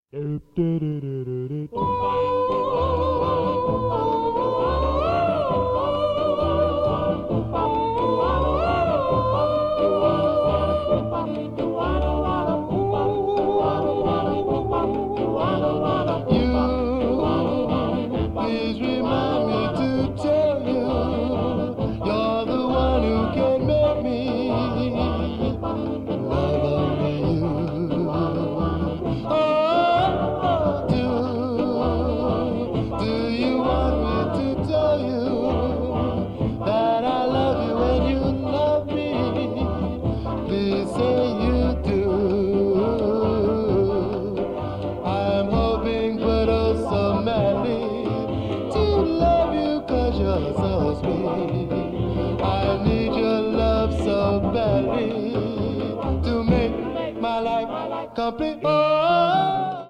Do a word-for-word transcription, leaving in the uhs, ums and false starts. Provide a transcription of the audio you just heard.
Please remind me to tell you, you're the one who can make me love only you. Oh, do, do you want me to tell you that I love you and you love me? Please say you do. I'm hoping but oh so madly to love you 'cause you're so sweet. I need your love so badly to make my life complete.